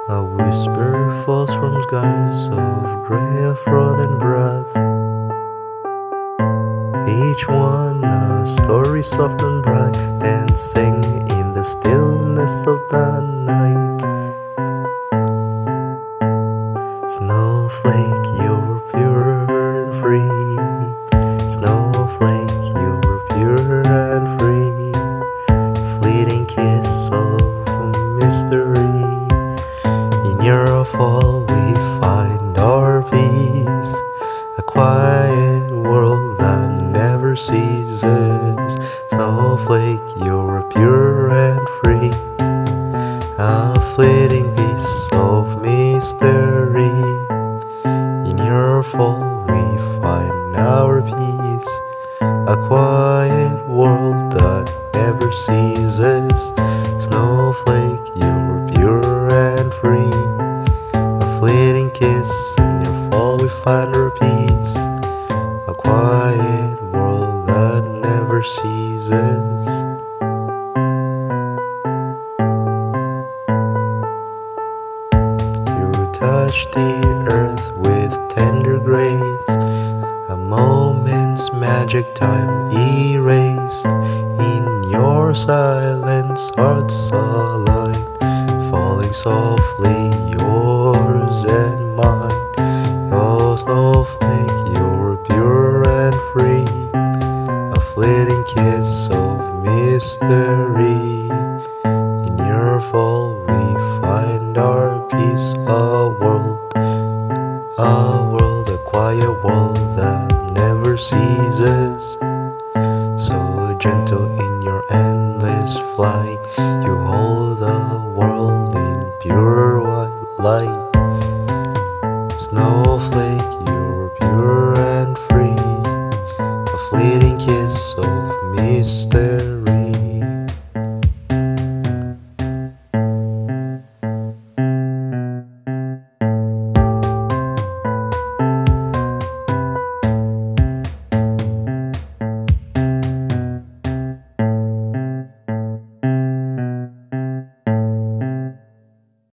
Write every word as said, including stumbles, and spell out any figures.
A whisper falls from skies of grey froth and breath. Each one a story soft and bright, dancing in the stillness of the night. Snowflake, you were pure and free. Snowflake, you were pure and free. Fleeting kiss of mystery. In your fall we find our peace. A quiet world that never ceases. Snowflake, you were pure and free. A fleeting kiss of mystery. In your fall we find our peace. A quiet world that never ceases. Snowflake, you were pure and free. A fleeting kiss, in your fall we find our peace. A quiet world that never ceases. Touch the earth with tender grace. A moment's magic time erased. In your silence hearts align, falling softly, yours and mine. Oh snowflake, you were pure and free. A fleeting kiss of mystery. In your fall we find our peace. A world, a world, a quiet world that never ceases. So gentle in your endless flight, you hold the world in pure white light. Snowflake, you were pure and free. A fleeting kiss of mystery.